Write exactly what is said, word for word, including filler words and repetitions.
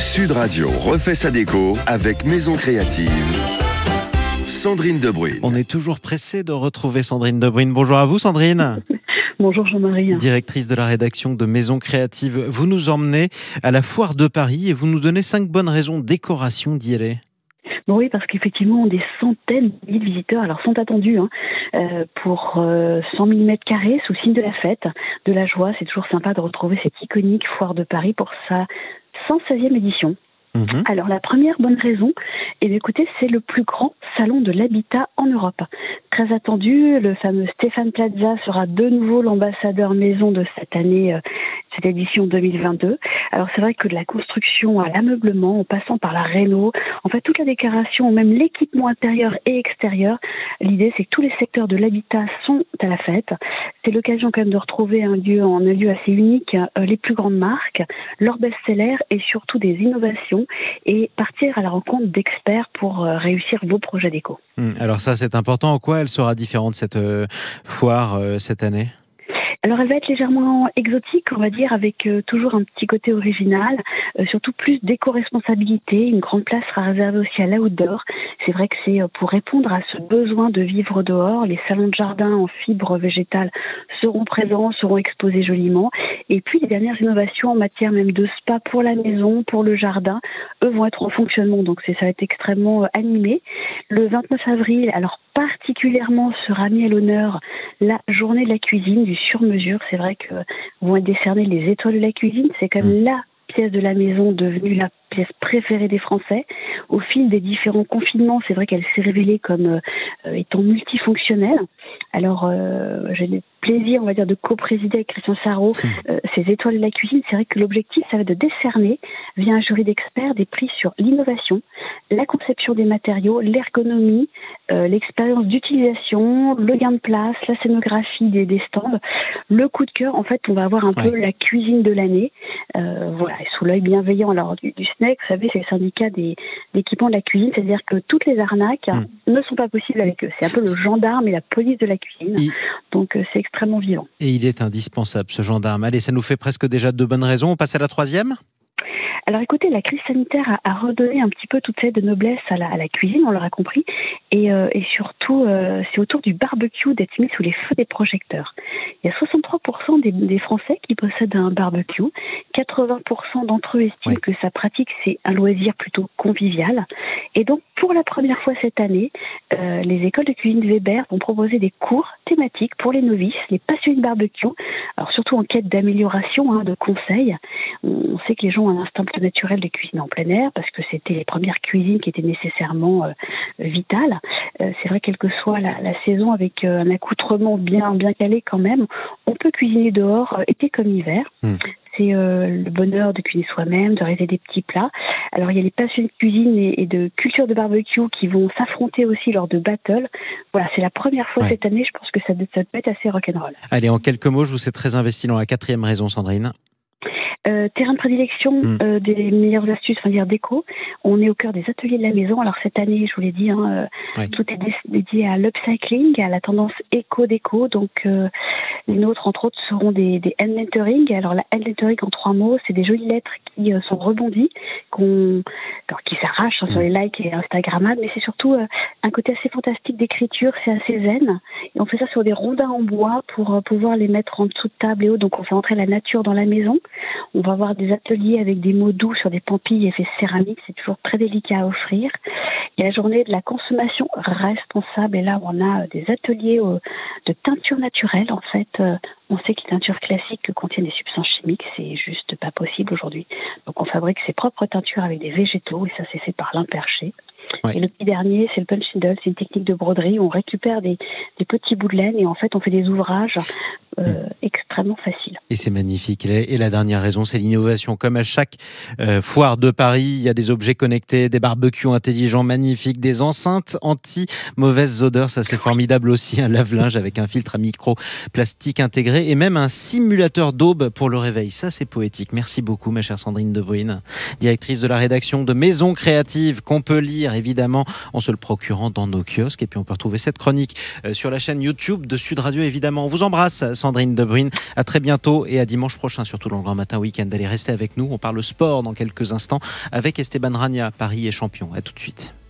Sud Radio refait sa déco avec Maison Créative. Sandrine Debruyne. On est toujours pressé de retrouver Sandrine Debruyne. Bonjour à vous Sandrine. Bonjour Jean-Marie. Directrice de la rédaction de Maison Créative. Vous nous emmenez à la Foire de Paris et vous nous donnez cinq bonnes raisons décoration d'y aller. Bon, oui, parce qu'effectivement, des centaines de milliers de visiteurs alors, sont attendus hein, euh, pour euh, cent mille mètres carrés sous signe de la fête, de la joie. C'est toujours sympa de retrouver cette iconique Foire de Paris pour sa cent seizième édition. Mmh. Alors la première bonne raison, eh bien, écoutez, c'est le plus grand salon de l'habitat en Europe. Très attendu, le fameux Stéphane Plaza sera de nouveau l'ambassadeur maison de cette année, euh, cette édition deux mille vingt-deux. Alors c'est vrai que de la construction à l'ameublement, en passant par la réno, en fait toute la décoration, même l'équipement intérieur et extérieur, l'idée c'est que tous les secteurs de l'habitat sont à la fête. C'est l'occasion quand même de retrouver un lieu, en un lieu assez unique, euh, les plus grandes marques, leurs best-sellers et surtout des innovations et partir à la rencontre d'experts pour euh, réussir vos projets déco. Alors ça c'est important. En quoi elle sera différente cette euh, foire euh, cette année ? Alors elle va être légèrement exotique, on va dire, avec euh, toujours un petit côté original, euh, surtout plus d'éco-responsabilité. Une grande place sera réservée aussi à l'outdoor. C'est vrai que c'est euh, pour répondre à ce besoin de vivre dehors. Les salons de jardin en fibres végétales seront présents, seront exposés joliment. Et puis les dernières innovations en matière même de spa pour la maison, pour le jardin, eux vont être en fonctionnement. Donc c'est, ça va être extrêmement euh, animé. Le vingt-neuf avril, alors particulièrement sera mis à l'honneur la journée de la cuisine du sur-mesure. C'est vrai que vont être décernées les étoiles de la cuisine. C'est quand même la pièce de la maison devenue la pièce préférée des Français. Au fil des différents confinements, c'est vrai qu'elle s'est révélée comme euh, étant multifonctionnelle. Alors, euh, j'ai le plaisir, on va dire, de co-présider avec Christian Sarraud euh, ces étoiles de la cuisine. C'est vrai que l'objectif, ça va être de décerner, via un jury d'experts, des prix sur l'innovation, la conception des matériaux, l'ergonomie, euh, l'expérience d'utilisation, le gain de place, la scénographie des, des stands, le coup de cœur. En fait, on va avoir un ouais. peu la cuisine de l'année. Euh, voilà, et sous l'œil bienveillant alors du, du S N E C, vous savez, c'est le syndicat des, des équipements de la cuisine, c'est-à-dire que toutes les arnaques mmh. ne sont pas possibles avec eux. C'est un peu le gendarme et la police de la cuisine. Il... Donc euh, c'est extrêmement vivant. Et il est indispensable, ce gendarme. Allez, ça nous fait presque déjà deux bonnes raisons. On passe à la troisième ? Alors écoutez, la crise sanitaire a, a redonné un petit peu toute cette noblesse à la, à la cuisine, on l'aura compris, et, euh, et surtout euh, c'est autour du barbecue d'être mis sous les feux des projecteurs. Il y a soixante-trois pour cent des, des Français qui possèdent un barbecue, quatre-vingts pour cent d'entre eux estiment oui. que sa pratique c'est un loisir plutôt convivial, et donc pour la première fois cette année, euh, les écoles de cuisine de Weber vont proposer des cours thématiques pour les novices, les passionnés de barbecue, alors surtout en quête d'amélioration, hein, de conseils. On sait que les gens ont un instinct plus naturel de cuisiner en plein air parce que c'était les premières cuisines qui étaient nécessairement euh, vitales. Euh, c'est vrai, quelle que soit la, la saison, avec euh, un accoutrement bien, bien calé quand même, on peut cuisiner dehors, euh, été comme hiver. Mmh. C'est euh, le bonheur de cuisiner soi-même, de réaliser des petits plats. Alors il y a les passionnés de cuisine et, et de culture de barbecue qui vont s'affronter aussi lors de battles. Voilà, c'est la première fois ouais. cette année, je pense que ça, ça peut être assez rock'n'roll. Allez, en quelques mots, je vous sais très investi dans la quatrième raison, Sandrine. Euh, terrain de prédilection mmh. euh, des meilleures astuces, enfin dire déco. On est au cœur des ateliers de la maison. Alors cette année, je vous l'ai dit, hein, euh, oui. tout est dédié à l'upcycling, à la tendance éco-déco. Donc euh, les nôtres, entre autres, seront des, des hand lettering. Alors la hand lettering, en trois mots, c'est des jolies lettres qui euh, sont rebondies, qu'on, alors, qui s'arrachent hein, mmh. sur les likes et Instagrammables, mais c'est surtout euh, un côté assez fantastique d'écriture, c'est assez zen. Et on fait ça sur des rondins en bois pour euh, pouvoir les mettre en dessous de table et haut. Donc on fait entrer la nature dans la maison. On va avoir des ateliers avec des mots doux sur des pampilles effets céramiques, c'est toujours très délicat à offrir. Il y a la journée de la consommation responsable, et là on a des ateliers de teinture naturelle. En fait, on sait que les teintures classiques contiennent des substances chimiques, c'est juste pas possible aujourd'hui. Donc on fabrique ses propres teintures avec des végétaux, et ça c'est fait par l'Imperché. Ouais. Et le petit dernier, c'est le punch needle, c'est une technique de broderie où on récupère des, des petits bouts de laine et en fait on fait des ouvrages euh, mmh. extrêmement faciles. Et c'est magnifique. Et la dernière raison, c'est l'innovation. Comme à chaque euh, foire de Paris, il y a des objets connectés, des barbecues intelligents magnifiques, des enceintes anti-mauvaises odeurs, ça c'est formidable aussi, un lave-linge avec un filtre à micro-plastique intégré et même un simulateur d'aube pour le réveil. Ça c'est poétique. Merci beaucoup ma chère Sandrine Debruyne, directrice de la rédaction de Maison Créative, qu'on peut lire évidemment en se le procurant dans nos kiosques. Et puis on peut retrouver cette chronique sur la chaîne YouTube de Sud Radio évidemment. On vous embrasse Sandrine. Sandrine Debruyne. À très bientôt et à dimanche prochain, surtout dans le Grand Matin Week-end. Allez, restez avec nous. On parle sport dans quelques instants avec Esteban Rania. Paris est champion. À tout de suite.